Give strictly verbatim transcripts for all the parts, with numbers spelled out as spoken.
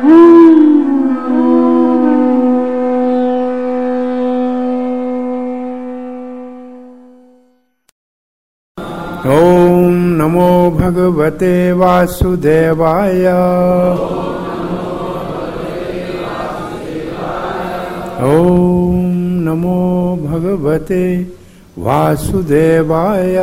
ओम नमो भगवते वासुदेवाय। ओम नमो भगवते वासुदेवाय।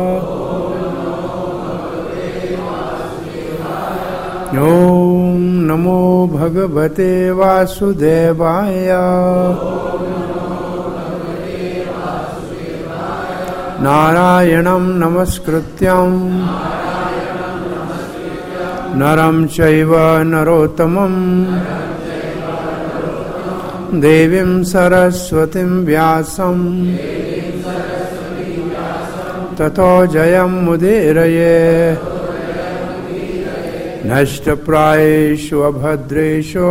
ओम नमो भगवते वासुदेवाय। नारायणं नमस्कृत्यं नरं चैव नरोत्तमं देवीं सरस्वतीं व्यासं ततो जयमुदीरये। नष्टप्रायेषु अभद्रेषु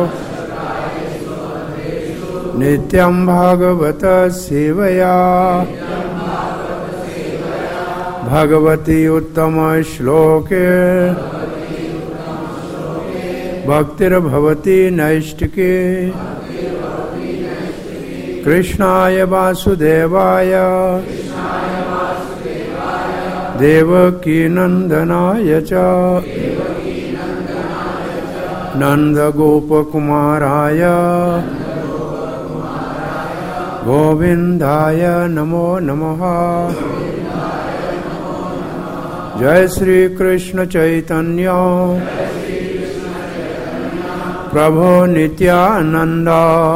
नित्यं भागवत सेवया भगवती उत्तम श्लोके भक्तिर्भवती नैष्टिके। कृष्णाय वासुदेवाय देवकी नंदनाय च नंदगोपकुमाराय गोविंदाय नमो नमः। जय श्री कृष्ण चैतन्य प्रभो नित्यानंद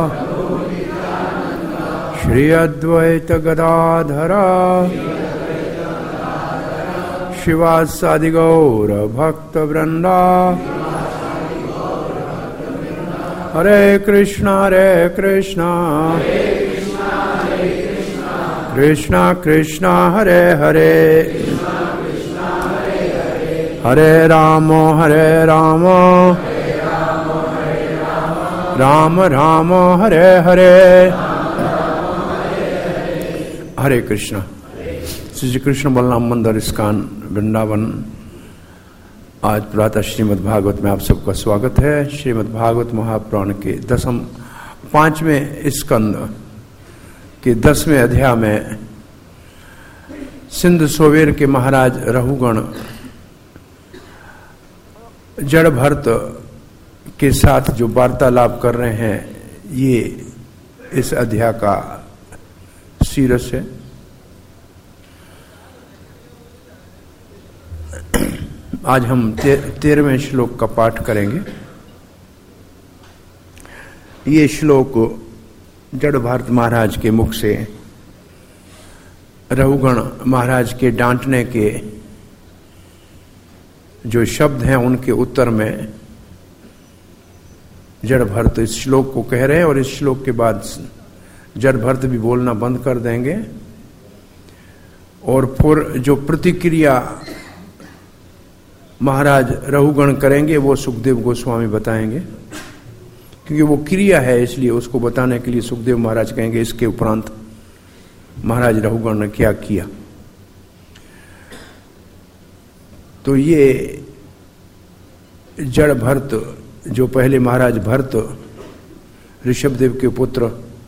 श्री अद्वैत गदाधर शिवासादि गौर भक्त वृंदा। हरे कृष्णा हरे कृष्णा कृष्णा कृष्णा हरे हरे हरे राम हरे राम राम राम हरे हरे। हरे कृष्णा। श्री कृष्ण बलराम मंदिर इस्कॉन वृंदावन। आज प्रातः श्रीमद् भागवत में आप सबका स्वागत है। श्रीमद् भागवत महापुराण के दसम पांचवें स्कंद के दसवें अध्याय में सिंध सोवेर के महाराज रहुगण जड़ भरत के साथ जो वार्तालाप कर रहे हैं, ये इस अध्याय का शीर्ष है। आज हम ते, तेरहवें श्लोक का पाठ करेंगे। ये श्लोक जड़ भरत महाराज के मुख से रहुगण महाराज के डांटने के जो शब्द हैं उनके उत्तर में जड़ भरत इस श्लोक को कह रहे हैं, और इस श्लोक के बाद जड़ भरत भी बोलना बंद कर देंगे और फिर जो प्रतिक्रिया महाराज रहुगण करेंगे वो सुखदेव गोस्वामी बताएंगे, क्योंकि वो क्रिया है इसलिए उसको बताने के लिए सुखदेव महाराज कहेंगे इसके उपरांत महाराज रहुगण ने क्या किया। तो ये जड़ भरत जो पहले महाराज भरत ऋषभदेव के पुत्र,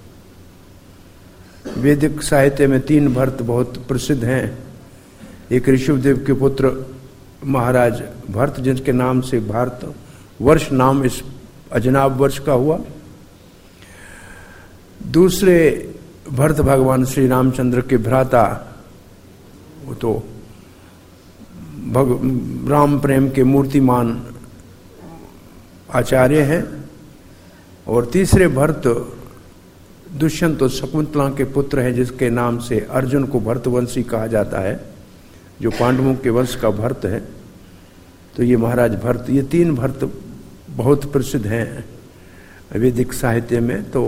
वैदिक साहित्य में तीन भरत बहुत प्रसिद्ध हैं। एक ऋषभदेव के पुत्र महाराज भरत जिनके नाम से भारत वर्ष नाम इस अजनाब वर्ष का हुआ। दूसरे भरत भगवान श्री रामचंद्र के भ्राता, वो तो भग राम प्रेम के मूर्तिमान आचार्य हैं। और तीसरे भरत दुष्यंत और शकुंतला के पुत्र हैं, जिसके नाम से अर्जुन को भरतवंशी कहा जाता है, जो पांडवों के वंश का भरत है। तो ये महाराज भरत, ये तीन भरत बहुत प्रसिद्ध हैं वैदिक साहित्य में। तो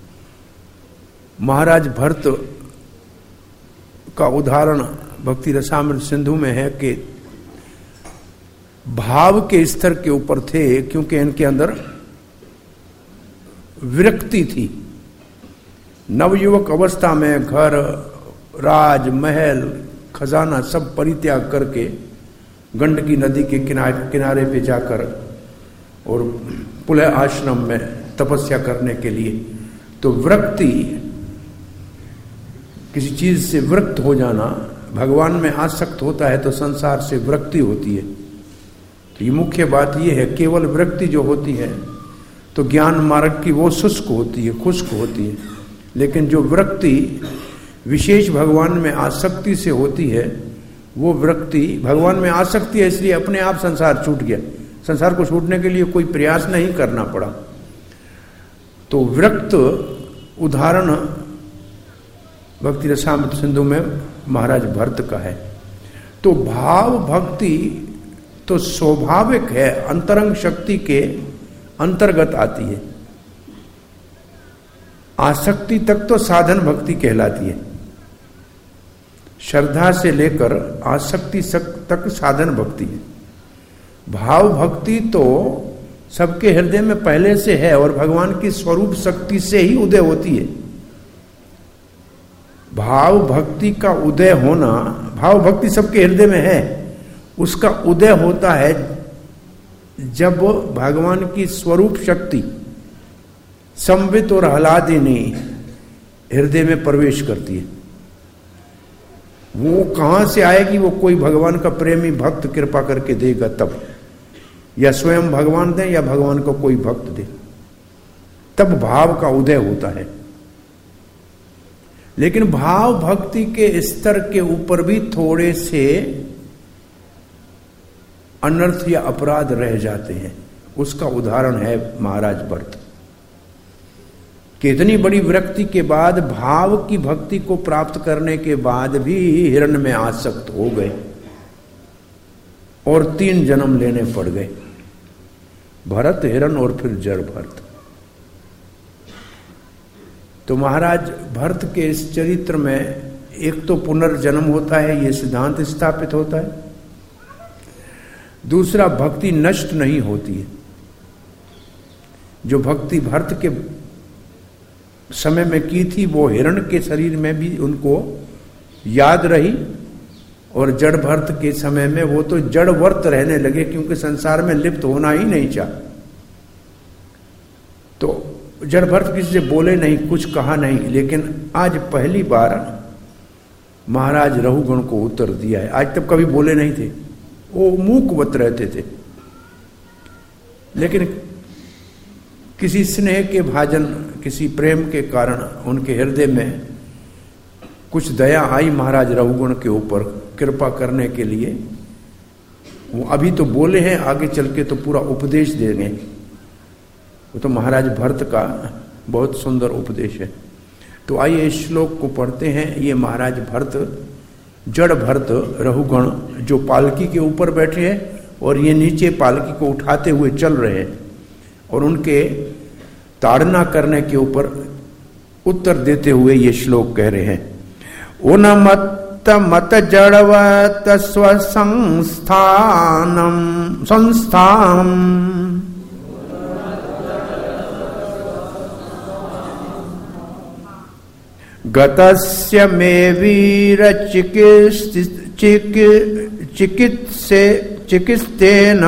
महाराज भरत का उदाहरण भक्ति रसामृत सिंधु में है कि भाव के स्तर के ऊपर थे, क्योंकि इनके अंदर विरक्ति थी। नवयुवक अवस्था में घर राज महल खजाना सब परित्याग करके गंडकी नदी के किनारे किनारे पे जाकर और पुलह आश्रम में तपस्या करने के लिए। तो वृत्ति, किसी चीज से वृत्त हो जाना, भगवान में आसक्त होता है तो संसार से वृत्ति होती है। तो ये मुख्य बात ये है, केवल वृत्ति जो होती है तो ज्ञान मार्ग की वो शुष्क होती है, खुश्क होती है। लेकिन जो वृत्ति विशेष भगवान में आसक्ति से होती है, वो वृत्ति भगवान में आसक्ति है, इसलिए अपने आप संसार छूट गया। संसार को छूटने के लिए कोई प्रयास नहीं करना पड़ा। तो वृत्त उदाहरण भक्ति रसामृत सिंधु में महाराज भरत का है। तो भाव भक्ति तो स्वाभाविक है, अंतरंग शक्ति के अंतर्गत आती है। आसक्ति तक तो साधन भक्ति कहलाती है। श्रद्धा से लेकर आसक्ति तक साधन भक्ति है। भाव भक्ति तो सबके हृदय में पहले से है और भगवान की स्वरूप शक्ति से ही उदय होती है। भाव भक्ति का उदय होना, भाव भक्ति सबके हृदय में है, उसका उदय होता है जब भगवान की स्वरूप शक्ति संवित और आह्लादिनी हृदय में प्रवेश करती है। वो कहां से आएगी? वो कोई भगवान का प्रेमी भक्त कृपा करके देगा तब, या स्वयं भगवान दे या भगवान को कोई भक्त दे, तब भाव का उदय होता है। लेकिन भाव भक्ति के स्तर के ऊपर भी थोड़े से अनर्थ या अपराध रह जाते हैं। उसका उदाहरण है महाराज भरत। कितनी बड़ी वृत्ति के बाद, भाव की भक्ति को प्राप्त करने के बाद भी हिरण में आसक्त हो गए और तीन जन्म लेने पड़ गए, भरत, हिरण और फिर जड़ भरत। तो महाराज भरत के इस चरित्र में एक तो पुनर्जन्म होता है, ये सिद्धांत स्थापित होता है। दूसरा, भक्ति नष्ट नहीं होती है। जो भक्ति भरत के समय में की थी वो हिरण के शरीर में भी उनको याद रही, और जड़ भरत के समय में वो तो जड़वर्त रहने लगे, क्योंकि संसार में लिप्त होना ही नहीं चाह। तो जड़ भरत किसी से बोले नहीं, कुछ कहा नहीं, लेकिन आज पहली बार महाराज रहुगण को उत्तर दिया है। आज तक कभी बोले नहीं थे, वो मूकवत रहते थे। लेकिन किसी स्नेह के भाजन, किसी प्रेम के कारण उनके हृदय में कुछ दया आई महाराज रहुगण के ऊपर कृपा करने के लिए। वो अभी तो बोले हैं, आगे चल के तो पूरा उपदेश देंगे। वो तो महाराज भरत का बहुत सुंदर उपदेश है। तो आइए इस श्लोक को पढ़ते हैं। ये महाराज भरत, जड़ भरत रहुगण जो पालकी के ऊपर बैठे हैं और ये नीचे पालकी को उठाते हुए चल रहे हैं, और उनके ताड़ना करने के ऊपर उत्तर देते हुए ये श्लोक कह रहे हैं। उन्मत्त मत जड़वत स्वसंस्थानम संस्थान गतस्य मे वीर चिकित्से चिकित्सेन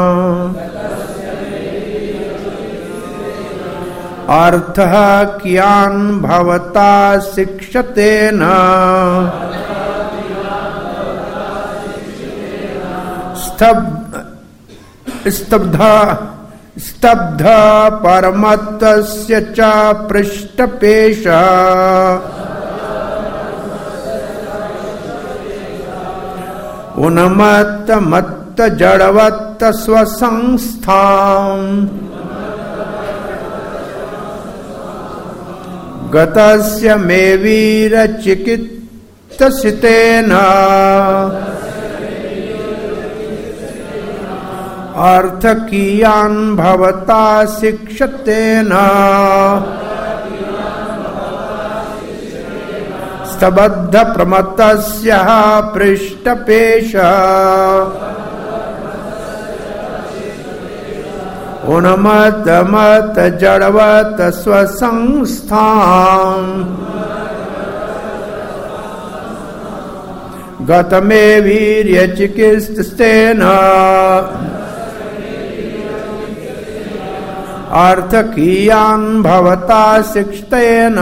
अर्थः कियान् भवता शिक्षतेन स्तब्धा स्तब्ध परमत्तस्य च पृष्ठपेश उन्मत्त मत्त जड़वत्त स्वसंस्थाम् गतस्य मे वीर चिकित्सितेन अर्थ कियान् भवता शिक्षतेन स्तबद्ध प्रमत्तस्य पृष्ठपेश उन्मत्त मत जड़वत स्वसंस्थाम् गत मे वीर्य चिकित्सेन अर्थकीयान् भवता शिक्षतेन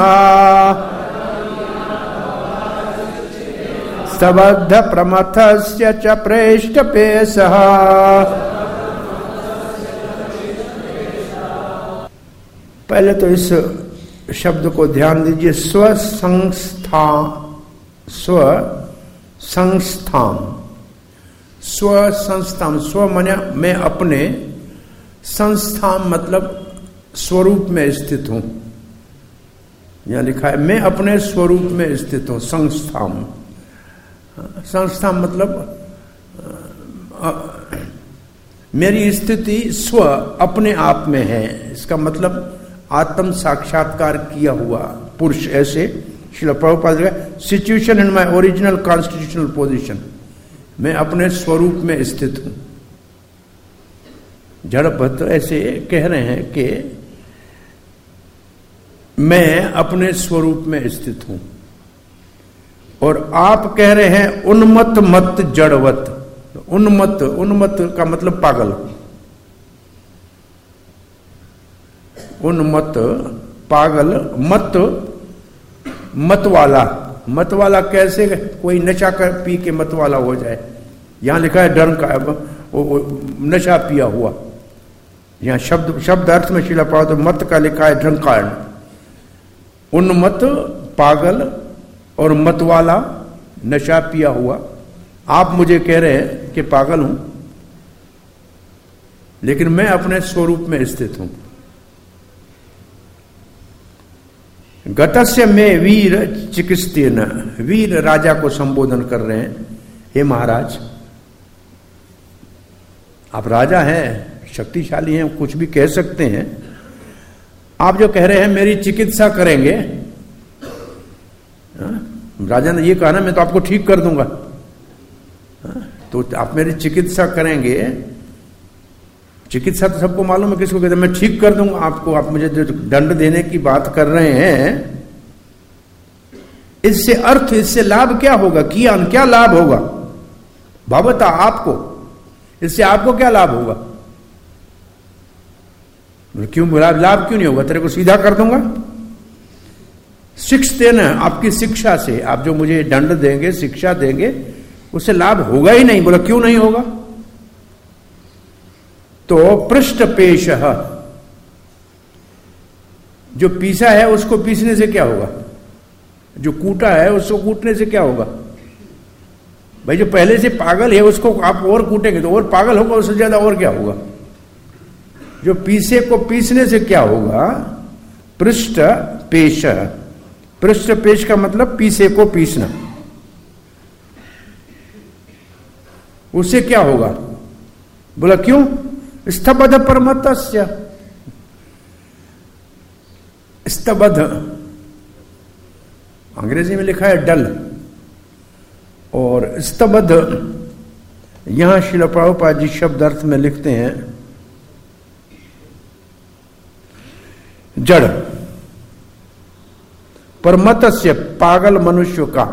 सबद्ध प्रमथस्य च प्रेष्ठपेशः। पहले तो इस शब्द को ध्यान दीजिए, स्व संस्था, स्व संस्थान, स्व संस्थान, स्व माने मैं अपने, संस्थान मतलब स्वरूप में स्थित हूं। यहां लिखा है मैं अपने स्वरूप में स्थित हूं, संस्थान। संस्थान मतलब आ, आ, मेरी स्थिति स्व अपने आप में है। इसका मतलब आत्म साक्षात्कार किया हुआ पुरुष। ऐसे श्रील प्रभुपाद का situation in my original constitutional position, मैं अपने स्वरूप में स्थित हूं। जड़ भट्ट ऐसे कह रहे हैं कि मैं अपने स्वरूप में स्थित हूं, और आप कह रहे हैं उन्मत्त मत जड़वत। उन्मत्त, उन्मत्त का मतलब पागल, उन्मत्त पागल, मत मत वाला। मत वाला कैसे? कोई नशा कर पी के मत वाला हो जाए। यहां लिखा है डर का, नशा पिया हुआ। यहां शब्द शब्द अर्थ में शिला पाओ तो मत का लिखा है ढंकारण। उन्मत्त पागल और मत वाला, नशा पिया हुआ। आप मुझे कह रहे हैं कि पागल हूं, लेकिन मैं अपने स्वरूप में स्थित हूं। गतस्य में वीर चिकित्सेन, वीर राजा को संबोधन कर रहे हैं। हे महाराज, आप राजा हैं, शक्तिशाली हैं, कुछ भी कह सकते हैं। आप जो कह रहे हैं मेरी चिकित्सा करेंगे, हा? राजा ने ये कहा ना मैं तो आपको ठीक कर दूंगा, हा? तो आप मेरी चिकित्सा करेंगे। चिकित्सा तो सबको मालूम है किसको कहते हैं, मैं ठीक कर दूंगा आपको। आप मुझे जो दंड देने की बात कर रहे हैं, इससे अर्थ, इससे लाभ क्या होगा? किया क्या लाभ होगा? भवता आपको, इससे आपको क्या लाभ होगा? क्यों लाभ लाभ क्यों नहीं होगा? तेरे को सीधा कर दूंगा। शिक्षते न, आपकी शिक्षा से, आप जो मुझे दंड देंगे, शिक्षा देंगे, उससे लाभ होगा ही नहीं। बोला क्यों नहीं होगा? तो पृष्ठ पेश, जो पीसा है उसको पीसने से क्या होगा? जो कूटा है उसको कूटने से क्या होगा? भाई जो पहले से पागल है उसको आप और कूटेंगे तो और पागल होगा, उससे ज्यादा और क्या होगा? जो पीसे को पीसने से क्या होगा? पृष्ठ पेश, पृष्ठ पेश का मतलब पीसे को पीसना। उससे क्या होगा? बोला क्यों? स्तबध परमतस्य, स्तबध अंग्रेजी में लिखा है डल, और स्तबध यहां श्रील प्रभुपाद जी शब्द अर्थ में लिखते हैं जड़। परमतस्य पागल मनुष्य का।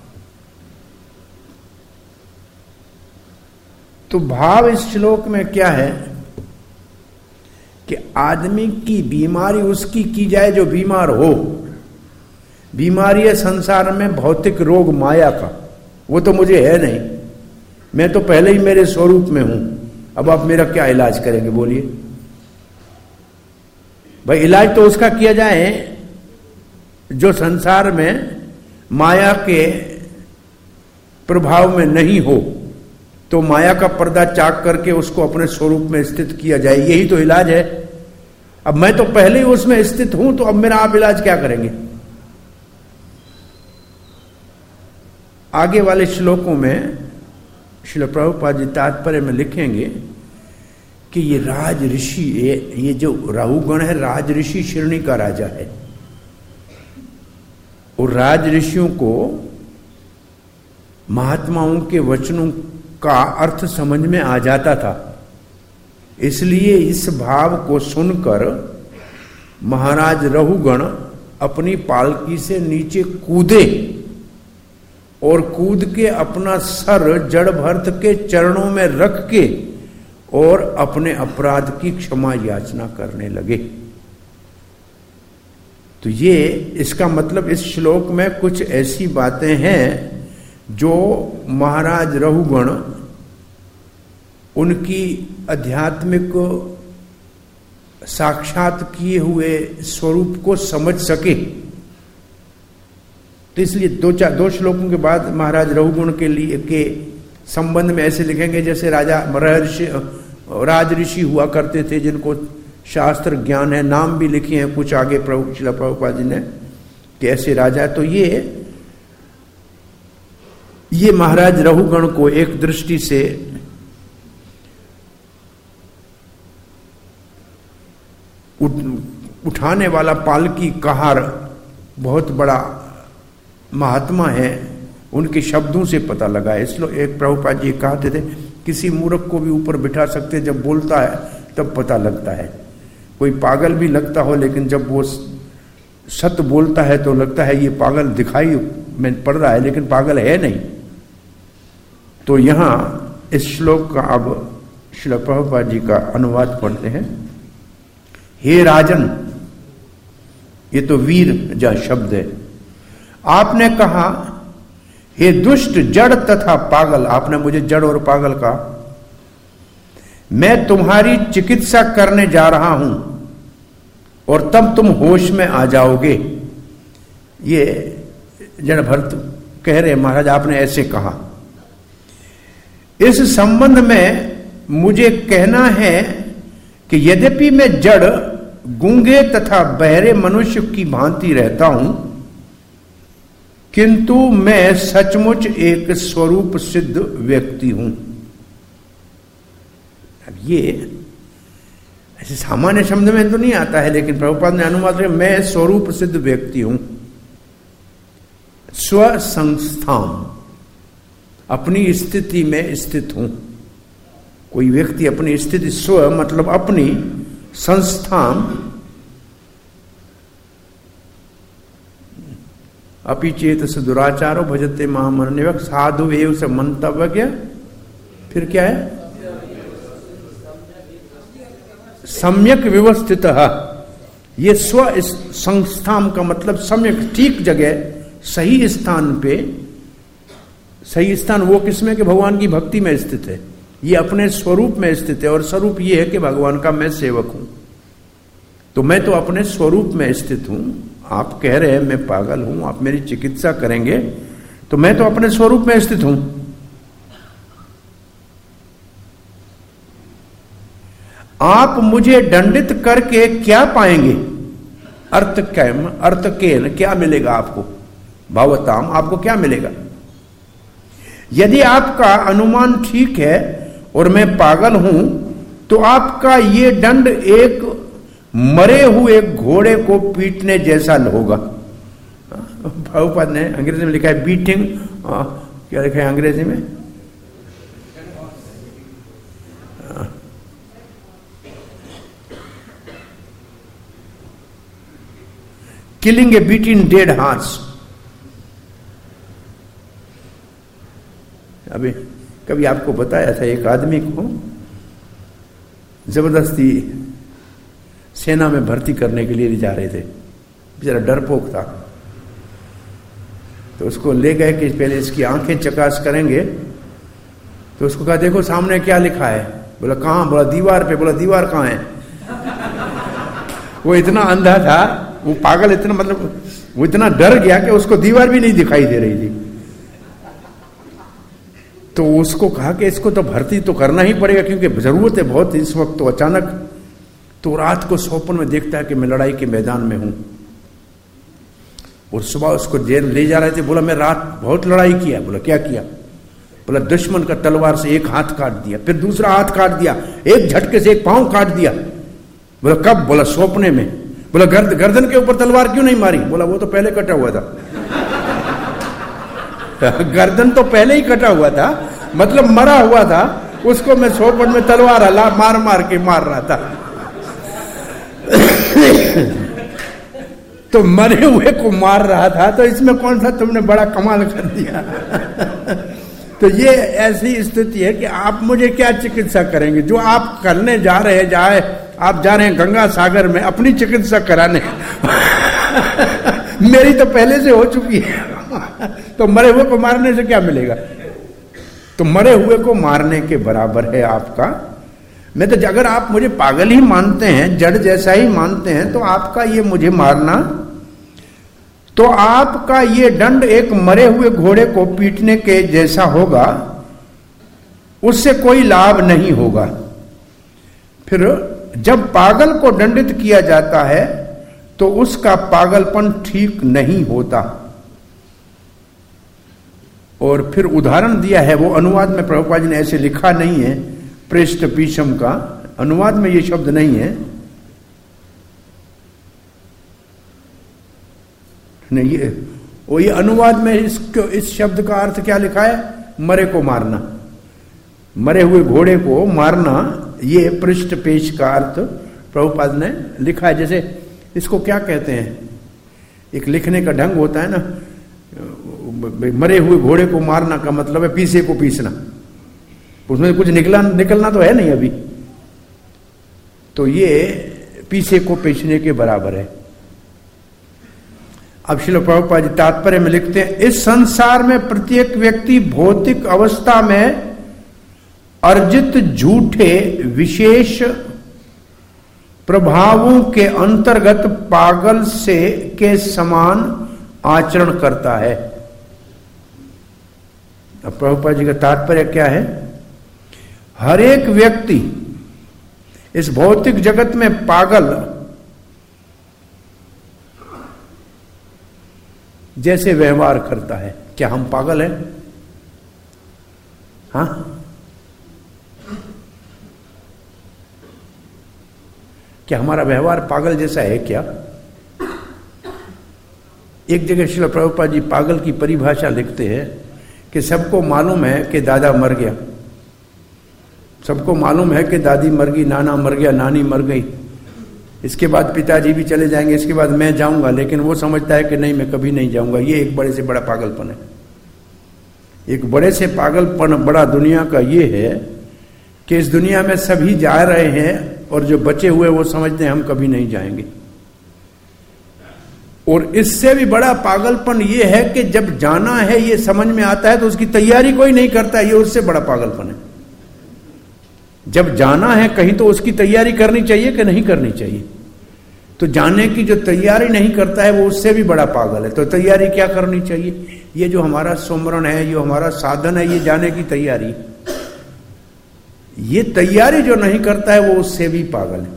तो भाव इस श्लोक में क्या है कि आदमी की बीमारी उसकी की जाए जो बीमार हो। बीमारी है संसार में भौतिक रोग माया का, वो तो मुझे है नहीं, मैं तो पहले ही मेरे स्वरूप में हूं। अब आप मेरा क्या इलाज करेंगे बोलिए? भाई इलाज तो उसका किया जाए जो संसार में माया के प्रभाव में नहीं हो, तो माया का पर्दा चाक करके उसको अपने स्वरूप में स्थित किया जाए, यही तो इलाज है। अब मैं तो पहले ही उसमें स्थित हूं, तो अब मेरा आप इलाज क्या करेंगे? आगे वाले श्लोकों में श्रील प्रभुपाद जी तात्पर्य में लिखेंगे कि ये राज ऋषि, ये, ये जो राहुगण है राज ऋषि श्रेणी का राजा है, और राज ऋषियों को महात्माओं के वचनों का अर्थ समझ में आ जाता था। इसलिए इस भाव को सुनकर महाराज रहुगण अपनी पालकी से नीचे कूदे और कूद के अपना सर जड़ भरत के चरणों में रख के और अपने अपराध की क्षमा याचना करने लगे। तो ये इसका मतलब इस श्लोक में कुछ ऐसी बातें हैं जो महाराज रहुगण उनकी आध्यात्मिक साक्षात किए हुए स्वरूप को समझ सके। तो इसलिए दो चार दो श्लोकों के बाद महाराज रहुगुण के लिए के संबंध में ऐसे लिखेंगे जैसे राजा महर्षि राज ऋषि हुआ करते थे जिनको शास्त्र ज्ञान है, नाम भी लिखे हैं कुछ आगे प्रभु श्रील प्रभुपाद जी ने कि ऐसे राजा। तो ये ये महाराज रहुगण को एक दृष्टि से उठ, उठाने वाला पालकी कहार बहुत बड़ा महात्मा है, उनके शब्दों से पता लगा। इसलिए एक प्रभुपाद जी कहते थे किसी मूर्ख को भी ऊपर बिठा सकते, जब बोलता है तब पता लगता है। कोई पागल भी लगता हो लेकिन जब वो सत्य बोलता है तो लगता है ये पागल दिखाई में पड़ रहा है लेकिन पागल है नहीं। तो यहां इस श्लोक का अब श्रील प्रभुपाद जी का अनुवाद पढ़ते हैं। हे राजन, ये तो वीर जा शब्द है। आपने कहा हे दुष्ट जड़ तथा पागल, आपने मुझे जड़ और पागल कहा। मैं तुम्हारी चिकित्सा करने जा रहा हूं और तब तुम होश में आ जाओगे। ये जड़ भरत कह रहे महाराज आपने ऐसे कहा। इस संबंध में मुझे कहना है कि यद्यपि मैं जड़ गूंगे तथा बहरे मनुष्य की भांति रहता हूं, किंतु मैं सचमुच एक स्वरूप सिद्ध व्यक्ति हूं। अब ये ऐसे सामान्य शब्द में तो नहीं आता है, लेकिन प्रभुपाद ने अनुवाद किया मैं स्वरूप सिद्ध व्यक्ति हूं। स्व संस्थान, अपनी स्थिति में स्थित हूं। कोई व्यक्ति अपनी स्थिति, स्व मतलब अपनी, संस्थान अपि चेत से दुराचारो भजते महामन्यवक साधु एव से मंतव्य क्या, फिर क्या है सम्यक व्यवस्थित। ये स्व संस्थान का मतलब सम्यक, ठीक जगह, सही स्थान पे। सही स्थान वो किसमें कि भगवान की भक्ति में स्थित है। ये अपने स्वरूप में स्थित है और स्वरूप ये है कि भगवान का मैं सेवक हूं। तो मैं तो अपने स्वरूप में स्थित हूं। आप कह रहे हैं मैं पागल हूं, आप मेरी चिकित्सा करेंगे, तो मैं तो अपने स्वरूप में स्थित हूं। आप मुझे दंडित करके क्या पाएंगे? अर्थ क्या, अर्थ के क्या मिलेगा आपको? भावताम, आपको क्या मिलेगा? यदि आपका अनुमान ठीक है और मैं पागल हूं, तो आपका ये दंड एक मरे हुए घोड़े को पीटने जैसा होगा। प्रभुपाद ने अंग्रेजी में लिखा है बीटिंग, क्या लिखा है अंग्रेजी में? Killing a beating dead horse. अभी कभी आपको बताया था, एक आदमी को जबरदस्ती सेना में भर्ती करने के लिए ले जा रहे थे, बेचारा डरपोक था। तो उसको ले गए कि पहले इसकी आंखें चकास करेंगे। तो उसको कहा देखो सामने क्या लिखा है। बोला कहां? बोला दीवार पे। बोला दीवार कहां है? वो इतना अंधा था, वो पागल इतना, मतलब वो इतना डर गया कि उसको दीवार भी नहीं दिखाई दे रही थी। तो उसको कहा कि इसको तो भर्ती तो करना ही पड़ेगा क्योंकि जरूरत है बहुत इस वक्त। तो अचानक तो रात को स्वप्न में देखता है कि मैं लड़ाई के मैदान में हूं। और सुबह उसको जेल ले जा रहे थे। बोला मैं रात बहुत लड़ाई किया। बोला क्या किया? बोला दुश्मन का तलवार से एक हाथ काट दिया, फिर दूसरा हाथ काट दिया, एक झटके से एक पांव काट दिया। बोला कब? बोला स्वप्ने में। बोला गर्द गर्दन के ऊपर तलवार क्यों नहीं मारी? बोला वो तो पहले कटा हुआ था। गर्दन तो पहले ही कटा हुआ था, मतलब मरा हुआ था, उसको मैं स्वप्न में तलवार हला मार मार के मार रहा था। तो मरे हुए को मार रहा था, तो इसमें कौन सा तुमने बड़ा कमाल कर दिया। तो ये ऐसी स्थिति है कि आप मुझे क्या चिकित्सा करेंगे? जो आप करने जा रहे हैं, जाए आप जा रहे हैं गंगा सागर में अपनी चिकित्सा कराने मेरी तो पहले से हो चुकी है तो मरे हुए को मारने से क्या मिलेगा? तो मरे हुए को मारने के बराबर है आपका। मैं तो अगर आप मुझे पागल ही मानते हैं, जड़ जैसा ही मानते हैं, तो आपका ये मुझे मारना, तो आपका ये दंड एक मरे हुए घोड़े को पीटने के जैसा होगा, उससे कोई लाभ नहीं होगा। फिर जब पागल को दंडित किया जाता है तो उसका पागलपन ठीक नहीं होता। और फिर उदाहरण दिया है, वो अनुवाद में प्रभुपाद जी ने ऐसे लिखा नहीं है, पृष्ठ पीछम का अनुवाद में ये शब्द नहीं है, नहीं ये वो ये अनुवाद में इसको इस शब्द का अर्थ क्या लिखा है? मरे को मारना, मरे हुए घोड़े को मारना, ये पृष्ठ पेश का अर्थ प्रभुपाद ने लिखा है। जैसे इसको क्या कहते हैं, एक लिखने का ढंग होता है ना, मरे हुए घोड़े को मारना का मतलब है पीसे को पीसना, उसमें कुछ निकला निकलना तो है नहीं अभी, तो ये पीसे को पीसने के बराबर है। अब श्रील प्रभुपाद जी तात्पर्य में लिखते हैं, इस संसार में प्रत्येक व्यक्ति भौतिक अवस्था में अर्जित झूठे विशेष प्रभावों के अंतर्गत पागल से के समान आचरण करता है। अब प्रभुपाद जी का तात्पर्य क्या है? हर एक व्यक्ति इस भौतिक जगत में पागल जैसे व्यवहार करता है। क्या हम पागल हैं? हाँ, क्या हमारा व्यवहार पागल जैसा है क्या? एक जगह श्रील प्रभुपाद जी पागल की परिभाषा लिखते हैं कि सबको मालूम है कि दादा मर गया, सबको मालूम है कि दादी मर गई, नाना मर गया, नानी मर गई, इसके बाद पिताजी भी चले जाएंगे, इसके बाद मैं जाऊंगा, लेकिन वो समझता है कि नहीं मैं कभी नहीं जाऊंगा। ये एक बड़े से बड़ा पागलपन है। एक बड़े से पागलपन बड़ा दुनिया का ये है कि इस दुनिया में सभी जा रहे हैं और जो बचे हुए वो समझते हैं हम कभी नहीं जाएंगे। और इससे भी बड़ा पागलपन ये है कि जब जाना है ये समझ में आता है तो उसकी तैयारी कोई नहीं करता, ये उससे बड़ा पागलपन है। जब जाना है कहीं तो उसकी तैयारी करनी चाहिए कि नहीं करनी चाहिए? तो जाने की जो तैयारी नहीं करता है वो उससे भी बड़ा पागल है। तो तैयारी क्या करनी चाहिए? ये जो हमारा सुमरण है, ये हमारा साधन है, ये जाने की तैयारी, ये तैयारी जो नहीं करता है वो उससे भी पागल है।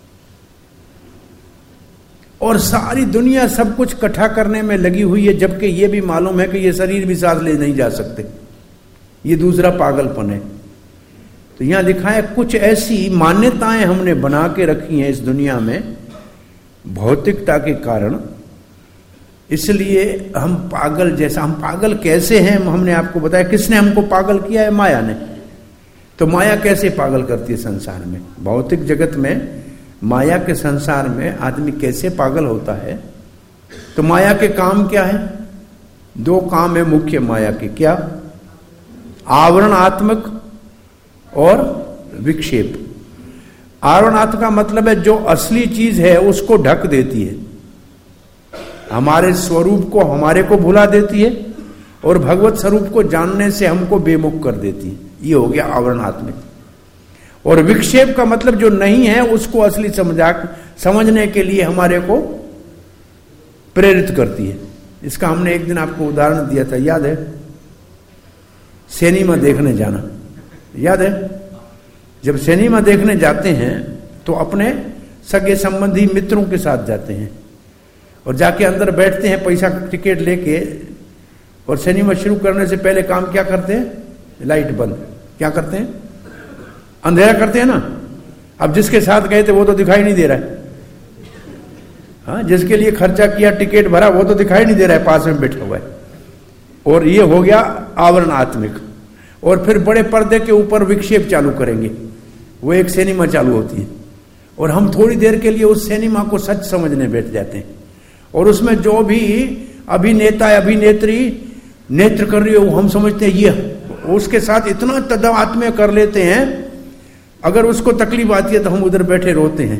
और सारी दुनिया सब कुछ इकट्ठा करने में लगी हुई है, जबकि ये भी मालूम है कि ये शरीर भी साथ ले नहीं जा सकते। ये दूसरा पागलपन है। तो यहां लिखा है कुछ ऐसी मान्यताएं हमने बना के रखी हैं इस दुनिया में भौतिकता के कारण, इसलिए हम पागल जैसा। हम पागल कैसे हैं हमने आपको बताया। किसने हमको पागल किया है? माया ने। तो माया कैसे पागल करती है संसार में? भौतिक जगत में माया के संसार में आदमी कैसे पागल होता है? तो माया के काम क्या है? दो काम है मुख्य माया के। क्या? आवरणात्मक और विक्षेप। आवरणात्मक का मतलब है जो असली चीज है उसको ढक देती है, हमारे स्वरूप को हमारे को भुला देती है और भगवत स्वरूप को जानने से हमको बेमुख कर देती है। ये हो गया आवरणात्मक। और विक्षेप का मतलब जो नहीं है उसको असली समझा समझने के लिए हमारे को प्रेरित करती है। इसका हमने एक दिन आपको उदाहरण दिया था, याद है? सिनेमा देखने जाना, याद है? जब सिनेमा देखने जाते हैं तो अपने सगे संबंधी मित्रों के साथ जाते हैं और जाके अंदर बैठते हैं पैसा टिकट लेके, और सिनेमा शुरू करने से पहले काम क्या करते हैं? लाइट बंद। क्या करते हैं? अंधेरा करते हैं ना। अब जिसके साथ गए थे वो तो दिखाई नहीं दे रहा है, हाँ, जिसके लिए खर्चा किया, टिकट भरा, वो तो दिखाई नहीं दे रहा है, पास में बैठा हुआ है। और ये हो गया आवरणात्मक। और फिर बड़े पर्दे के ऊपर विक्षेप चालू करेंगे, वो एक सिनेमा चालू होती है और हम थोड़ी देर के लिए उस सिनेमा को सच समझने बैठ जाते हैं। और उसमें जो भी अभिनेता अभिनेत्री नेत्र कर रही हो हम समझते हैं ये उसके साथ इतना तदात्म्य कर लेते हैं, अगर उसको तकलीफ आती है तो हम उधर बैठे रोते हैं,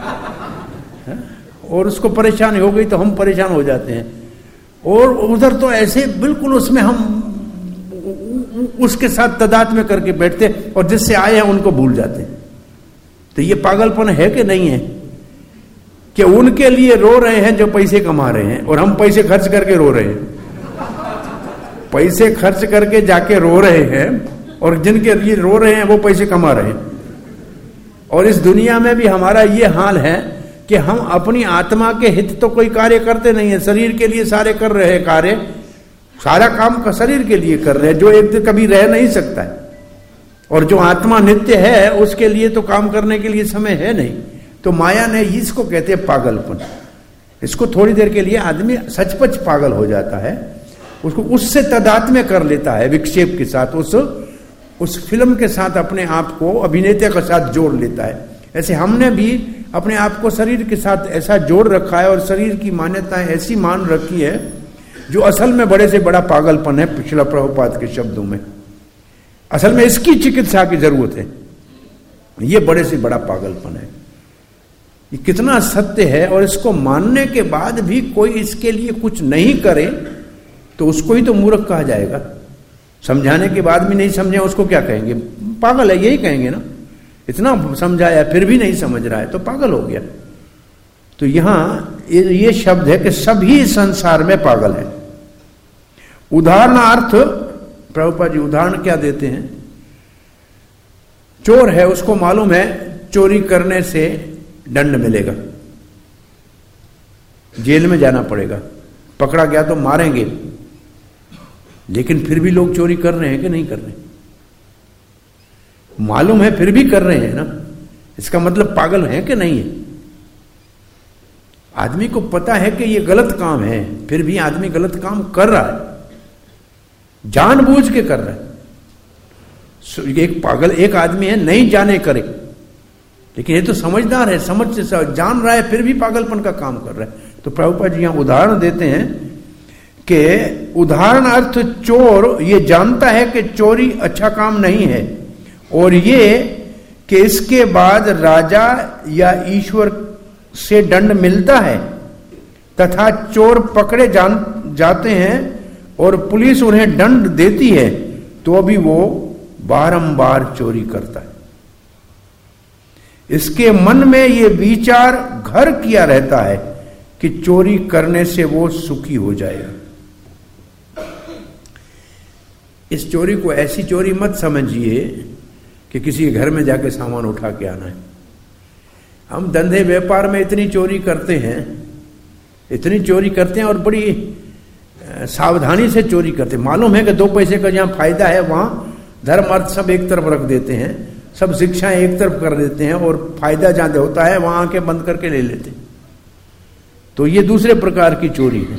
और उसको परेशानी हो गई तो हम परेशान हो जाते हैं, और उधर तो ऐसे बिल्कुल उसमें हम उसके साथ तदात्म्य करके बैठते और जिससे आए हैं उनको भूल जाते हैं। तो ये पागलपन है कि नहीं है कि उनके लिए रो रहे हैं जो पैसे कमा रहे हैं, और हम पैसे खर्च करके रो रहे हैं, पैसे खर्च करके जाके रो रहे हैं, और जिनके लिए रो रहे हैं वो पैसे कमा रहे हैं। और इस दुनिया में भी हमारा ये हाल है कि हम अपनी आत्मा के हित तो कोई कार्य करते नहीं है, शरीर के लिए सारे कर रहे हैं कार्य, सारा काम का शरीर के लिए कर रहे हैं, जो एक दिन कभी रह नहीं सकता है, और जो आत्मा नित्य है उसके लिए तो काम करने के लिए समय है नहीं। तो माया ने, इसको कहते हैं पागलपन। इसको थोड़ी देर के लिए आदमी सचपच पागल हो जाता है, उसको उससे तदात्म्य कर लेता है विक्षेप के साथ, उस उस फिल्म के साथ अपने आप को अभिनेता के साथ जोड़ लेता है। ऐसे हमने भी अपने आप को शरीर के साथ ऐसा जोड़ रखा है, और शरीर की मान्यताएं ऐसी मान रखी है जो असल में बड़े से बड़ा पागलपन है। पिछला प्रभुपाद के शब्दों में असल में इसकी चिकित्सा की जरूरत है, ये बड़े से बड़ा पागलपन है। ये कितना सत्य है, और इसको मानने के बाद भी कोई इसके लिए कुछ नहीं करे तो उसको ही तो मूर्ख कहा जाएगा। समझाने के बाद भी नहीं समझे उसको क्या कहेंगे? पागल है, यही कहेंगे ना। इतना समझाया फिर भी नहीं समझ रहा है तो पागल हो गया। तो यहां ये शब्द है कि सभी संसार में पागल है। उदाहरणार्थ प्रभुपाद जी उदाहरण क्या देते हैं? चोर है, उसको मालूम है चोरी करने से दंड मिलेगा, जेल में जाना पड़ेगा, पकड़ा गया तो मारेंगे, लेकिन फिर भी लोग चोरी कर रहे हैं कि नहीं कर रहे? मालूम है फिर भी कर रहे हैं ना, इसका मतलब पागल है कि नहीं है? आदमी को पता है कि ये गलत काम है, फिर भी आदमी गलत काम कर रहा है, जानबूझ के कर रहा है। एक पागल एक आदमी है नहीं जाने करे, लेकिन ये तो समझदार है, समझ से जान रहा है, फिर भी पागलपन का काम कर रहा है। तो प्रभुपाद जी यहां उदाहरण देते हैं कि उदाहरण अर्थ चोर ये जानता है कि चोरी अच्छा काम नहीं है, और ये कि इसके बाद राजा या ईश्वर से दंड मिलता है, तथा चोर पकड़े जान जाते हैं और पुलिस उन्हें दंड देती है, तो भी वो बारंबार चोरी करता है। इसके मन में ये विचार घर किया रहता है कि चोरी करने से वो सुखी हो जाएगा। इस चोरी को ऐसी चोरी मत समझिए कि किसी के घर में जाके सामान उठा के आना है। हम धंधे व्यापार में इतनी चोरी करते हैं, इतनी चोरी करते हैं और बड़ी सावधानी से चोरी करते हैं। मालूम है कि दो पैसे का जहां फायदा है वहां धर्म अर्थ सब एक तरफ रख देते हैं, सब शिक्षाएं एक तरफ कर देते हैं, और फायदा जहां होता है वहां आके बंद करके ले लेते हैं। तो ये दूसरे प्रकार की चोरी है।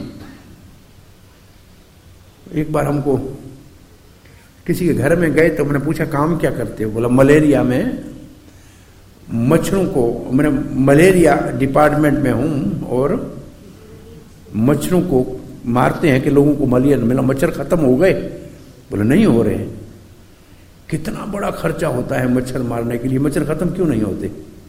एक बार हमको किसी के घर में गए तो मैंने पूछा काम क्या करते हो? बोला मलेरिया में मच्छरों को, मैंने मलेरिया डिपार्टमेंट में हूं और मच्छरों को मारते हैं कि लोगों को मलेरिया मिला। मच्छर खत्म हो गए? बोले नहीं हो रहे हैं। कितना बड़ा खर्चा होता है मच्छर मारने के लिए, मच्छर खत्म क्यों नहीं होते?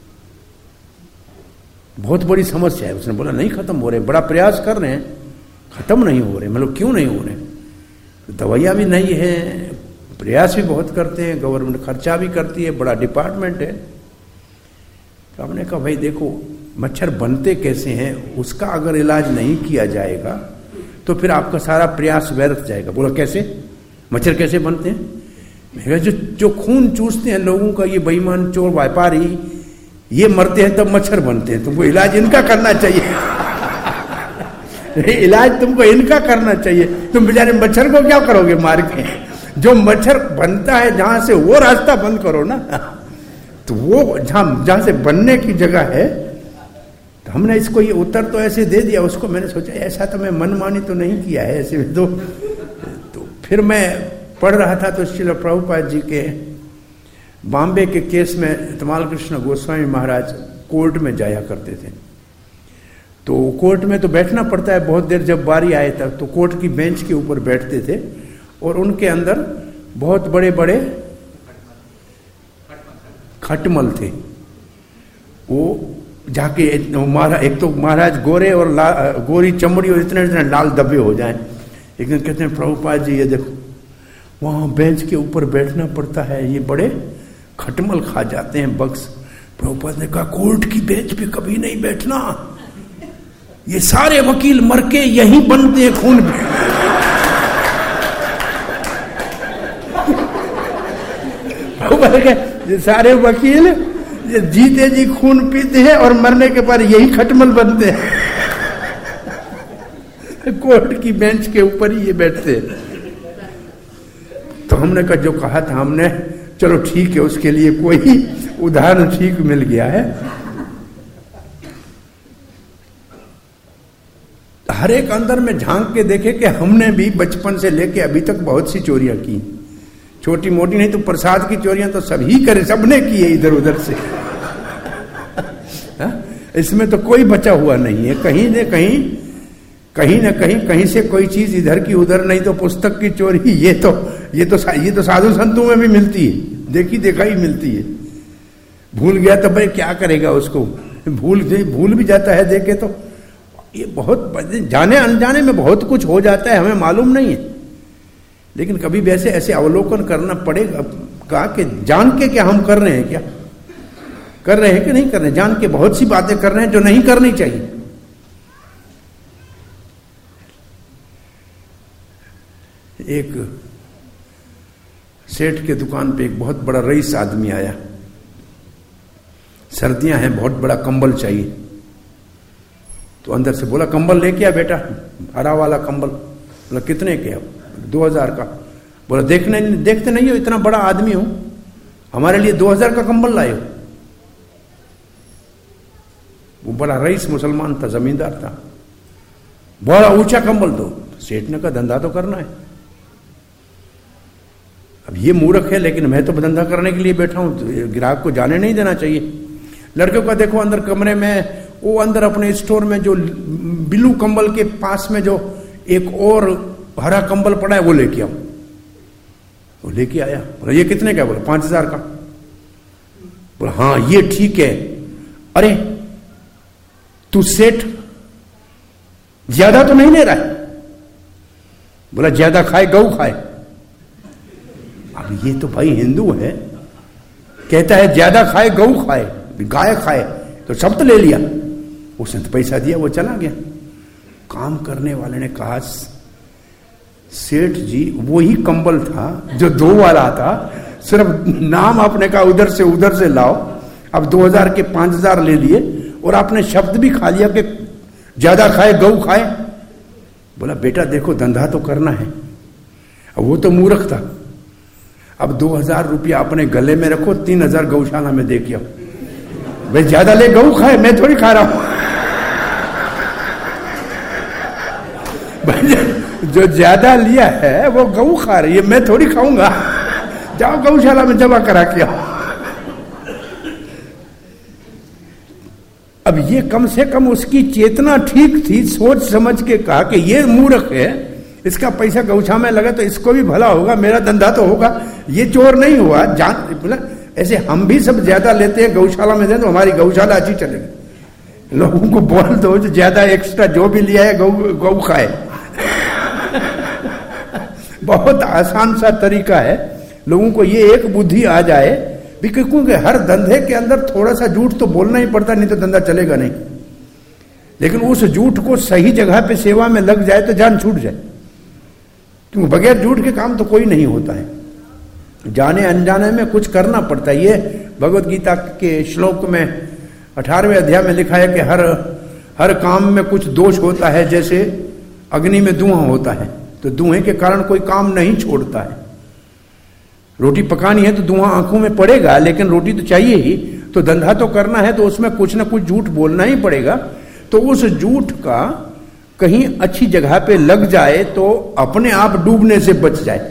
बहुत बड़ी समस्या है। उसने बोला नहीं खत्म हो रहे, बड़ा प्रयास कर रहे हैं, खत्म नहीं हो रहे। मतलब क्यों नहीं हो रहे? दवाइयां भी नहीं है, प्रयास भी बहुत करते हैं, गवर्नमेंट खर्चा भी करती है, बड़ा डिपार्टमेंट है। तो हमने कहा भाई देखो मच्छर बनते कैसे हैं, उसका अगर इलाज नहीं किया जाएगा तो फिर आपका सारा प्रयास व्यर्थ जाएगा। बोला कैसे? मच्छर कैसे बनते हैं? मैं जो जो खून चूसते हैं लोगों का, ये बेईमान चोर व्यापारी, ये मरते हैं तब मच्छर बनते हैं। तुमको इलाज इनका करना चाहिए। इलाज तुमको इनका करना चाहिए। तुम बेचारे मच्छर को क्या करोगे मार के? जो मच्छर बनता है जहां से वो रास्ता बंद करो ना, तो वो जहां जहां से बनने की जगह है। तो हमने इसको ये उत्तर तो ऐसे दे दिया उसको। मैंने सोचा ऐसा तो मैं मनमानी तो नहीं किया है ऐसे तो, तो फिर मैं पढ़ रहा था तो श्रील प्रभुपाद जी के बॉम्बे के केस में तमाल कृष्ण गोस्वामी महाराज कोर्ट में जाया करते थे। तो कोर्ट में तो बैठना पड़ता है बहुत देर, जब बारी आए तक तो कोर्ट की बेंच के ऊपर बैठते थे और उनके अंदर बहुत बड़े बड़े खटमल थे। वो जाके महाराज, एक तो महाराज गोरे और ला, गोरी चमड़ी और इतने इतने लाल धब्बे हो जाएं, लेकिन कहते हैं प्रभुपाद जी ये देखो वहां बेंच के ऊपर बैठना पड़ता है, ये बड़े खटमल खा जाते हैं बक्स। प्रभुपाद ने कहा कोर्ट की बेंच पे कभी नहीं बैठना, ये सारे वकील मर के यहीं बनते हैं खून पे। प्रभुपाद कहे ये सारे वकील ये जीते जी खून पीते हैं और मरने के बाद यही खटमल बनते हैं। कोर्ट की बेंच के ऊपर ही ये बैठते हैं। तो हमने कहा जो कहा था हमने, चलो ठीक है, उसके लिए कोई उदाहरण ठीक मिल गया है। हर एक अंदर में झांक के देखे कि हमने भी बचपन से लेके अभी तक बहुत सी चोरियां की, छोटी मोटी नहीं तो प्रसाद की चोरियां तो सभी करे, सबने की है इधर उधर से। हा? इसमें तो कोई बचा हुआ नहीं है, कहीं न कहीं कहीं न कहीं कहीं से कोई चीज इधर की उधर, नहीं तो पुस्तक की चोरी, ये तो ये तो ये तो साधु संतों में भी मिलती है, देखी देखा ही मिलती है। भूल गया तो भाई क्या करेगा उसको, भूल भूल भी जाता है देखे तो। ये बहुत जाने अनजाने में बहुत कुछ हो जाता है, हमें मालूम नहीं है, लेकिन कभी वैसे ऐसे अवलोकन करना पड़ेगा कहा कि जान के क्या हम कर रहे हैं, क्या कर रहे हैं कि नहीं कर रहे हैं, जान के बहुत सी बातें कर रहे हैं जो नहीं करनी चाहिए। एक सेठ के दुकान पे एक बहुत बड़ा रईस आदमी आया, सर्दियां हैं, बहुत बड़ा कंबल चाहिए। तो अंदर से बोला कंबल लेके आ बेटा, हरा वाला कंबल। बोला कितने के? दो हजार का। बोला देखने देखते नहीं हो इतना बड़ा आदमी हूं, हमारे लिए दो हजार का कंबल लाए हो? वो बड़ा रईस मुसलमान था, जमींदार था, बड़ा ऊंचा कंबल दो। सेठ ने कहा धंधा तो करना है। अब ये मूर्ख है, लेकिन मैं तो धंधा करने के लिए बैठा हूं, तो ग्राहक को जाने नहीं देना चाहिए। लड़के को देखो अंदर कमरे में, वो अंदर अपने स्टोर में जो बिल्लू कंबल के पास में जो एक और हरा कंबल पड़ा है वो लेके आओ। वो लेके आया। बोला ये कितने का? बोला पांच हजार का। बोला हाँ ये ठीक है। अरे तू सेठ ज्यादा तो नहीं ले रहा है? बोला ज्यादा खाए गऊ खाए। अब ये तो भाई हिंदू है, कहता है ज्यादा खाए गऊ खाए, गाय खाए, तो सब तो ले लिया। उसने तो पैसा दिया, वो चला गया। काम करने वाले ने कहा सेठ जी वही कंबल था जो दो वाला था, सिर्फ नाम आपने कहा उधर से उधर से लाओ, अब दो हजार के पांच हजार ले लिए, और आपने शब्द भी खा लिया कि ज्यादा खाए गऊ खाए। बोला बेटा देखो धंधा तो करना है। अब वो तो मूर्ख था। अब दो हजार रुपया अपने गले में रखो, तीन हजार गौशाला में दे के आओ। भाई ज्यादा ले गऊ खाए, मैं थोड़ी खा रहा हूं। जो ज्यादा लिया है वो गऊ खा रही है, मैं थोड़ी खाऊंगा। जाओ गौशाला में जमा करा के आओ। अब ये कम से कम उसकी चेतना ठीक थी, सोच समझ के कहा कि ये मूर्ख है, इसका पैसा गौशाला में लगा तो इसको भी भला होगा, मेरा धंधा तो होगा, ये चोर नहीं हुआ। जान बोला ऐसे हम भी सब ज्यादा लेते हैं, गौशाला में दे तो हमारी गौशाला अच्छी चलेगी। लोगों को बोल दो जो ज्यादा एक्स्ट्रा जो भी लिया है गौ गौ खाए। बहुत आसान सा तरीका है, लोगों को ये एक बुद्धि आ जाए भी, क्योंकि हर धंधे के अंदर थोड़ा सा झूठ तो बोलना ही पड़ता, नहीं तो धंधा चलेगा नहीं। लेकिन उस झूठ को सही जगह पे सेवा में लग जाए तो जान छूट जाए, क्योंकि बगैर झूठ के काम तो कोई नहीं होता है। जाने अनजाने में कुछ करना पड़ता है। ये भगवत गीता के श्लोक में अठारहवें अध्याय में लिखा है कि हर हर काम में कुछ दोष होता है, जैसे अग्नि में धुआं होता है, तो धुएं के कारण कोई काम नहीं छोड़ता है। रोटी पकानी है तो धुआं आंखों में पड़ेगा, लेकिन रोटी तो चाहिए ही। तो धंधा तो करना है तो उसमें कुछ ना कुछ झूठ बोलना ही पड़ेगा। तो उस झूठ का कहीं अच्छी जगह पे लग जाए तो अपने आप डूबने से बच जाए।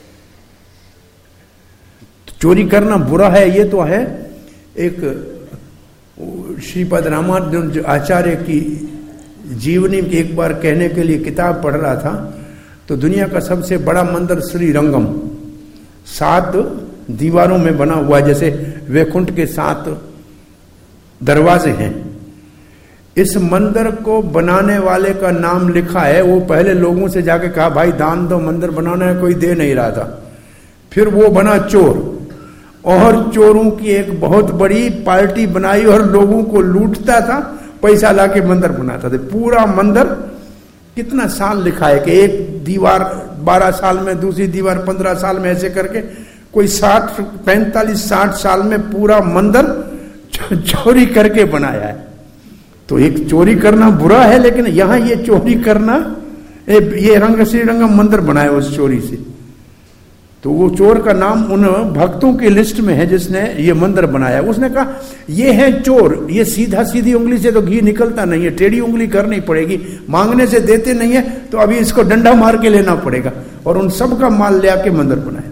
चोरी करना बुरा है, ये तो है। एक श्रीपद रामानुज आचार्य की जीवनी के एक बार कहने के लिए किताब पढ़ रहा था, तो दुनिया का सबसे बड़ा मंदिर श्री रंगम, सात दीवारों में बना हुआ, जैसे वैकुंठ के सात दरवाजे हैं। इस मंदिर को बनाने वाले का नाम लिखा है। वो पहले लोगों से जाके कहा भाई दान दो, मंदिर बनाना है, कोई दे नहीं रहा था। फिर वो बना चोर, और चोरों की एक बहुत बड़ी पार्टी बनाई और लोगों को लूटता था, पैसा लाके मंदिर बनाता था। पूरा मंदिर कितना साल लिखा है कि एक दीवार बारह साल में, दूसरी दीवार पंद्रह साल में, ऐसे करके कोई साठ पैंतालीस साठ साल में पूरा मंदिर चोरी करके बनाया है। तो एक चोरी करना बुरा है, लेकिन यहां ये चोरी करना, ये रंग श्रीरंगम मंदिर बनाया उस चोरी से। तो वो चोर का नाम उन भक्तों की लिस्ट में है जिसने ये मंदिर बनाया। उसने कहा ये है चोर, ये सीधा सीधी उंगली से तो घी निकलता नहीं है, टेढ़ी उंगली करनी पड़ेगी, मांगने से देते नहीं है, तो अभी इसको डंडा मार के लेना पड़ेगा। और उन सब का माल ले आके मंदिर बनाया।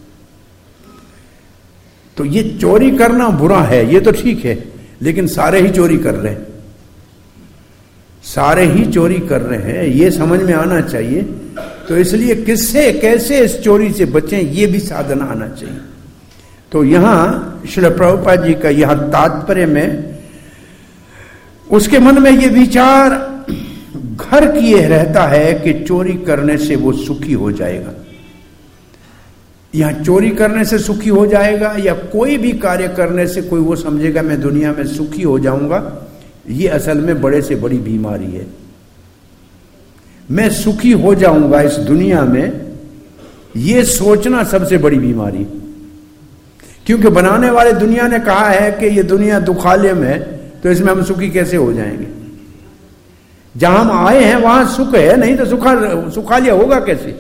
तो ये चोरी करना बुरा है, ये तो ठीक है, लेकिन सारे ही चोरी कर रहे हैं, सारे ही चोरी कर रहे हैं, ये समझ में आना चाहिए। तो इसलिए किससे कैसे इस चोरी से बचें, ये भी साधना आना चाहिए। तो यहां श्रील प्रभुपाद जी का यहां तात्पर्य में उसके मन में ये विचार घर किए रहता है कि चोरी करने से वो सुखी हो जाएगा। यहां चोरी करने से सुखी हो जाएगा या कोई भी कार्य करने से कोई वो समझेगा मैं दुनिया में सुखी हो जाऊंगा, ये असल में बड़े से बड़ी बीमारी है। मैं सुखी हो जाऊंगा इस दुनिया में, ये सोचना सबसे बड़ी बीमारी। क्योंकि बनाने वाले दुनिया ने कहा है कि ये दुनिया दुखालय में है, तो इसमें हम सुखी कैसे हो जाएंगे? जहां हम आए हैं वहां सुख है, नहीं तो सुखा सुखालय होगा कैसे?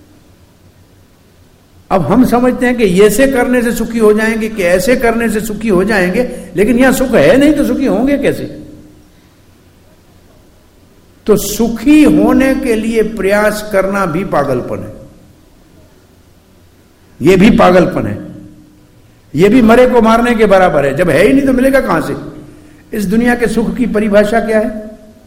अब हम समझते हैं कि ऐसे करने से सुखी हो जाएंगे कि ऐसे करने से सुखी हो जाएंगे, लेकिन यहां सुख है नहीं तो सुखी होंगे कैसे? तो सुखी होने के लिए प्रयास करना भी पागलपन है, यह भी पागलपन है, यह भी मरे को मारने के बराबर है। जब है ही नहीं तो मिलेगा कहां से? इस दुनिया के सुख की परिभाषा क्या है?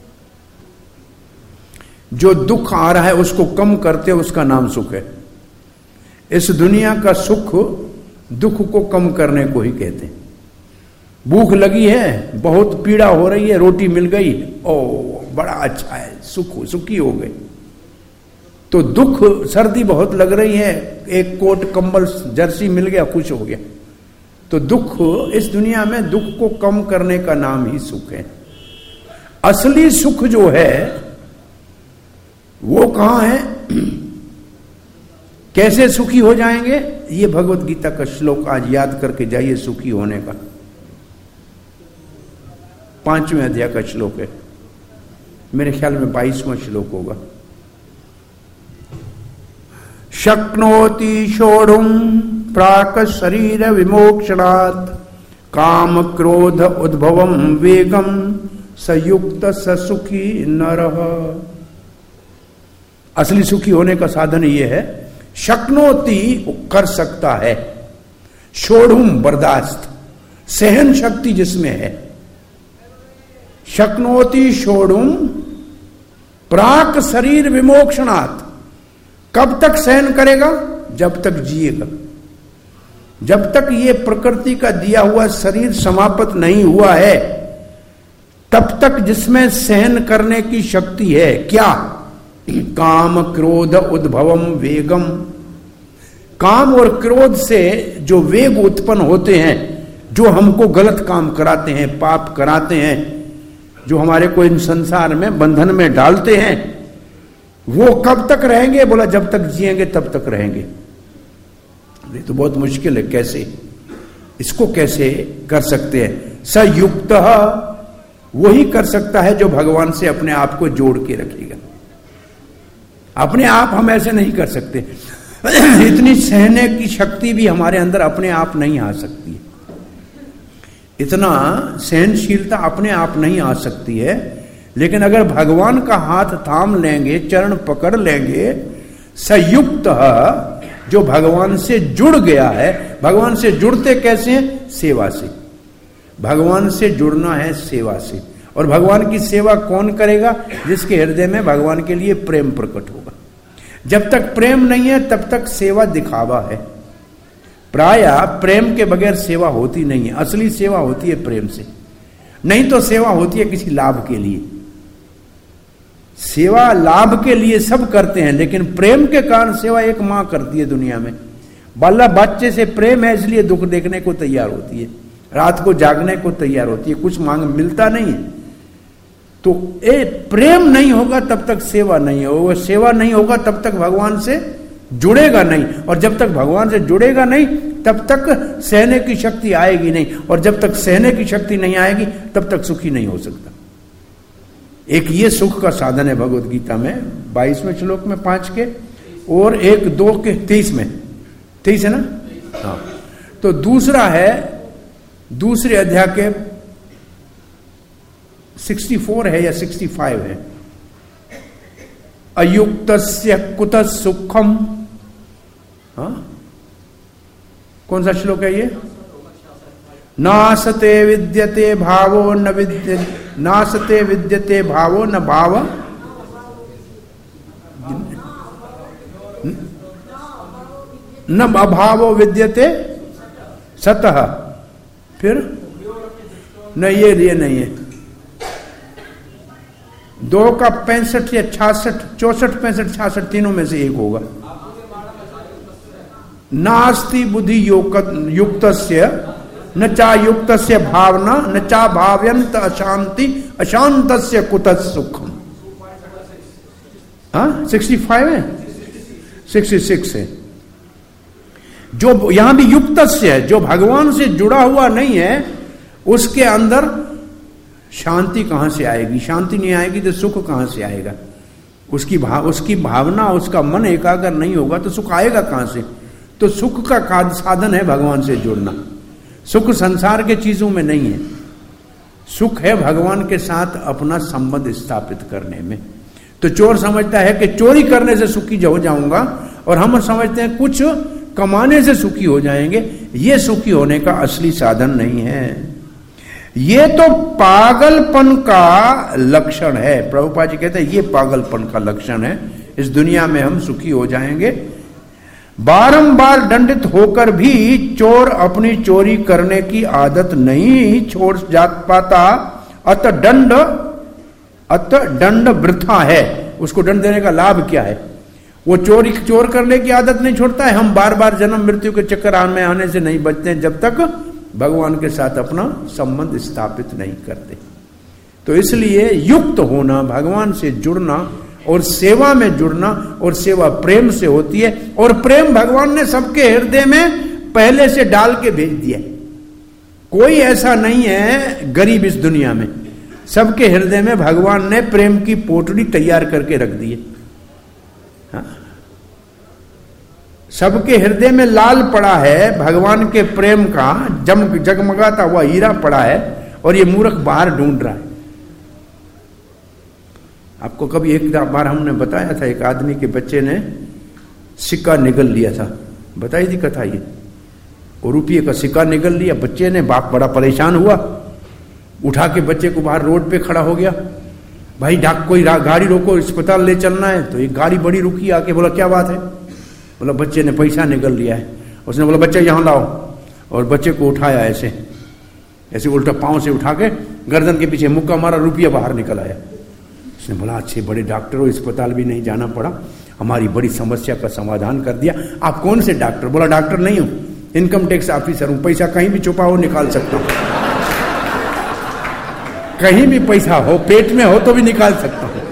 जो दुख आ रहा है उसको कम करते उसका नाम सुख है। इस दुनिया का सुख दुख को कम करने को ही कहते हैं। भूख लगी है, बहुत पीड़ा हो रही है, रोटी मिल गई, ओ बड़ा अच्छा है, सुख सुखी हो गए। तो दुख, सर्दी बहुत लग रही है, एक कोट कंबल जर्सी मिल गया, खुश हो गया। तो दुख, इस दुनिया में दुख को कम करने का नाम ही सुख है। असली सुख जो है वो कहां है? कैसे सुखी हो जाएंगे? ये भगवत गीता का श्लोक आज याद करके जाइए, सुखी होने का। पांचवें अध्याय का श्लोक है, मेरे ख्याल में बाईसवां श्लोक होगा। शक्नोति शोढ़ुम प्राक शरीर विमोक्षणात् काम क्रोध उद्भवम वेगम सयुक्त ससुखी नरः। असली सुखी होने का साधन यह है, शक्नोति कर सकता है, शोढ़ुम बर्दाश्त, सहन शक्ति जिसमें है। शक्नोति शोढ़ुम प्राक शरीर विमोक्षणात्, कब तक सहन करेगा? जब तक जिएगा। जब तक ये प्रकृति का दिया हुआ शरीर समाप्त नहीं हुआ है, तब तक जिसमें सहन करने की शक्ति है। क्या? काम क्रोध उद्भवम वेगम। काम और क्रोध से जो वेग उत्पन्न होते हैं, जो हमको गलत काम कराते हैं, पाप कराते हैं, जो हमारे को इन संसार में बंधन में डालते हैं, वो कब तक रहेंगे? बोला जब तक जिएंगे तब तक रहेंगे। ये तो बहुत मुश्किल है, कैसे इसको कैसे कर सकते हैं? सयुक्त वही कर सकता है जो भगवान से अपने आप को जोड़ के रखेगा। अपने आप हम ऐसे नहीं कर सकते। इतनी सहने की शक्ति भी हमारे अंदर अपने आप नहीं आ सकती, इतना सहनशीलता अपने आप नहीं आ सकती है। लेकिन अगर भगवान का हाथ थाम लेंगे, चरण पकड़ लेंगे, संयुक्त जो भगवान से जुड़ गया है। भगवान से जुड़ते कैसे हैं? सेवा से। भगवान से जुड़ना है सेवा से। और भगवान की सेवा कौन करेगा? जिसके हृदय में भगवान के लिए प्रेम प्रकट होगा। जब तक प्रेम नहीं है तब तक सेवा दिखावा है। प्रायः प्रेम के बगैर सेवा होती नहीं है। असली सेवा होती है प्रेम से, नहीं तो सेवा होती है किसी लाभ के लिए। सेवा लाभ के लिए सब करते हैं, लेकिन प्रेम के कारण सेवा एक मां करती है दुनिया में। बाला बच्चे से प्रेम है इसलिए दुख देखने को तैयार होती है, रात को जागने को तैयार होती है, कुछ मांग मिलता नहीं है। तो ए प्रेम नहीं होगा तब तक सेवा नहीं होगा, सेवा नहीं होगा तब तक भगवान से जुड़ेगा नहीं, और जब तक भगवान से जुड़ेगा नहीं तब तक सहने की शक्ति आएगी नहीं, और जब तक सहने की शक्ति नहीं आएगी तब तक सुखी नहीं हो सकता। एक ये सुख का साधन है भगवत गीता में बाईसवें श्लोक में पांच के, और एक दो के तेईस में, तेईस है ना, हाँ। तो दूसरा है दूसरे अध्याय के चौंसठ है या पैंसठ है, अयुक्तस्य कुतः सुखम। हाँ, कौन सा श्लोक है ये? नासते विद्यते भावो न विद्य नासते विद्यते भावो न भाव न अभावो विद्यते सतः। फिर न ये ये नहीं है, दो का पैंसठ या छियासठ, चौसठ पैंसठ छियासठ तीनों में से एक होगा। नास्ति बुद्धि युक्तस्य न चा युक्तस्य भावना न चा भाव्यंत अशांति अशांतस्य कुतः सुखम। हाँ, सिक्सटी फाइव है, सिक्सटी सिक्स है। जो यहां भी युक्तस्य है, जो भगवान से जुड़ा हुआ नहीं है, उसके अंदर शांति कहां से आएगी? शांति नहीं आएगी तो सुख कहां से आएगा? उसकी भाव उसकी भावना, उसका मन एकाग्र नहीं होगा तो सुख आएगा कहां से? तो सुख का साधन है भगवान से जुड़ना। सुख संसार के चीजों में नहीं है, सुख है भगवान के साथ अपना संबंध स्थापित करने में। तो चोर समझता है कि चोरी करने से सुखी हो जाऊंगा, और हम समझते हैं कुछ कमाने से सुखी हो जाएंगे। ये सुखी होने का असली साधन नहीं है, ये तो पागलपन का लक्षण है। प्रभुपाद जी कहते हैं ये पागलपन का लक्षण है। इस दुनिया में हम सुखी हो जाएंगे, बारंबार दंडित होकर भी चोर अपनी चोरी करने की आदत नहीं छोड़ जा पाता। अत दंड अत दंड वृथा है। उसको दंड देने का लाभ क्या है? वो चोरी चोर करने की आदत नहीं छोड़ता है। हम बार बार जन्म मृत्यु के चक्कर में आने से नहीं बचते हैं जब तक भगवान के साथ अपना संबंध स्थापित नहीं करते। तो इसलिए युक्त होना, भगवान से जुड़ना और सेवा में जुड़ना, और सेवा प्रेम से होती है, और प्रेम भगवान ने सबके हृदय में पहले से डाल के भेज दिया। कोई ऐसा नहीं है गरीब इस दुनिया में, सबके हृदय में भगवान ने प्रेम की पोटली तैयार करके रख दी है। हाँ? सबके हृदय में लाल पड़ा है भगवान के प्रेम का जम जगमगाता हुआ हीरा पड़ा है, और ये मूर्ख बाहर ढूंढ रहा है। आपको कभी एक बार हमने बताया था, एक आदमी के बच्चे ने सिक्का निगल लिया था, बताई थी कथा ये। और रुपये का सिक्का निगल लिया बच्चे ने, बाप बड़ा परेशान हुआ, उठा के बच्चे को बाहर रोड पे खड़ा हो गया। भाई डाक कोई गाड़ी रोको, अस्पताल ले चलना है। तो एक गाड़ी बड़ी रुकी, आके बोला क्या बात है? बोला बच्चे ने पैसा निगल लिया है। उसने बोला बच्चा यहां लाओ, और बच्चे को उठाया ऐसे ऐसे उल्टा पांव से उठा के गर्दन के पीछे मुक्का मारा, रुपया बाहर निकल आया। उसने बोला अच्छे बड़े डॉक्टर हो, अस्पताल भी नहीं जाना पड़ा, हमारी बड़ी समस्या का समाधान कर दिया। आप कौन से डॉक्टर? बोला डॉक्टर नहीं हूं, इनकम टैक्स ऑफिसर हूं, पैसा कहीं भी छुपा हो निकाल सकता हूं, कहीं भी पैसा हो, पेट में हो तो भी निकाल सकता हूं।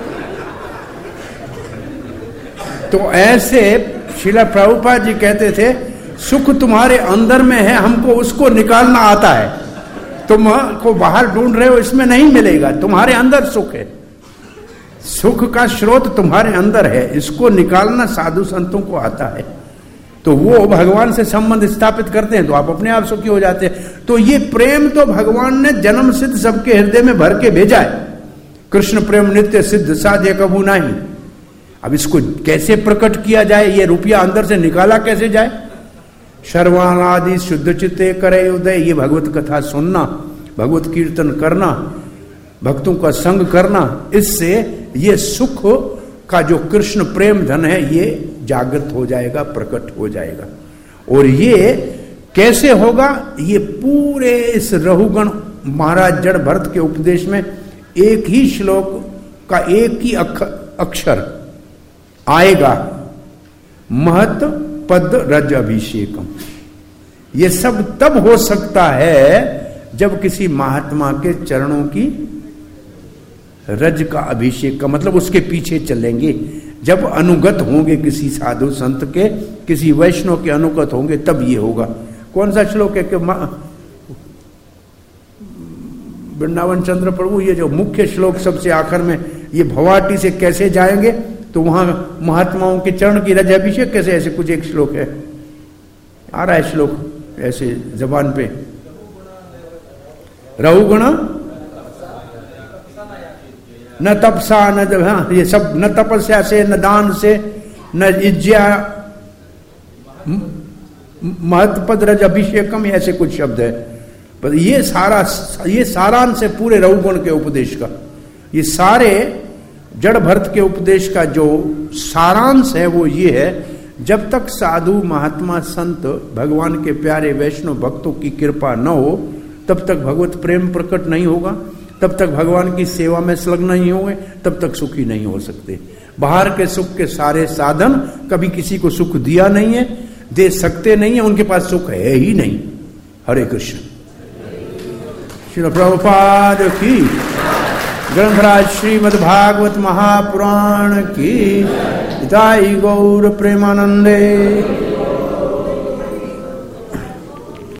तो ऐसे श्रील प्रभुपाद जी कहते थे सुख तुम्हारे अंदर में है, हमको उसको निकालना आता है। तुम को बाहर ढूंढ रहे हो, इसमें नहीं मिलेगा, तुम्हारे अंदर सुख है। सुख का स्रोत तुम्हारे अंदर है, इसको निकालना साधु संतों को आता है। तो वो भगवान से संबंध स्थापित करते हैं तो आप अपने आप सुखी हो जाते हैं। तो ये प्रेम तो भगवान ने जन्म सिद्ध सबके हृदय में भर के भेजा है। कृष्ण प्रेम नित्य सिद्ध साध्य कबू नहीं। अब इसको कैसे प्रकट किया जाए, ये रुपया अंदर से निकाला कैसे जाए? सर्वानादि शुद्ध चित्ते करे उदय, ये भगवत कथा सुनना, भगवत कीर्तन करना, भक्तों का संग करना, इससे ये सुख का जो कृष्ण प्रेम धन है ये जागृत हो जाएगा, प्रकट हो जाएगा। और ये कैसे होगा? ये पूरे इस रहुगण महाराज जड़ भरत के उपदेश में एक ही श्लोक का एक ही अक्षर आएगा, महत पद रज अभिषेकम। ये सब तब हो सकता है जब किसी महात्मा के चरणों की रज का अभिषेक का मतलब उसके पीछे चलेंगे, जब अनुगत होंगे किसी साधु संत के, किसी वैष्णव के अनुगत होंगे, तब ये होगा। कौन सा श्लोक है कि वृंदावन चंद्र प्रभु ये जो मुख्य श्लोक सबसे आखिर में, ये भवाटी से कैसे जाएंगे, तो वहां महात्माओं के चरण की रज अभिषेक कैसे, ऐसे कुछ एक श्लोक है, आ रहा है श्लोक ऐसे जबान पे, रहुगुण न तपसा न जब, हाँ ये सब, न तपस्या से, न दान से, न इज्जा, महत्पद रज अभिषेकम, ऐसे कुछ शब्द है। पर ये सारा ये सारांश है पूरे रहुगुण के उपदेश का। ये सारे जड़ भरत के उपदेश का जो सारांश है वो ये है, जब तक साधु महात्मा संत भगवान के प्यारे वैष्णव भक्तों की कृपा न हो, तब तक भगवत प्रेम प्रकट नहीं होगा, तब तक भगवान की सेवा में संलग्न नहीं होंगे, तब तक सुखी नहीं हो सकते। बाहर के सुख के सारे साधन कभी किसी को सुख दिया नहीं है, दे सकते नहीं है, उनके पास सुख है ही नहीं। हरे कृष्ण। श्रील प्रभुपाद की, ग्रंथराज श्रीमद् भागवत महापुराण की, हिताई गौर प्रेमानंदे।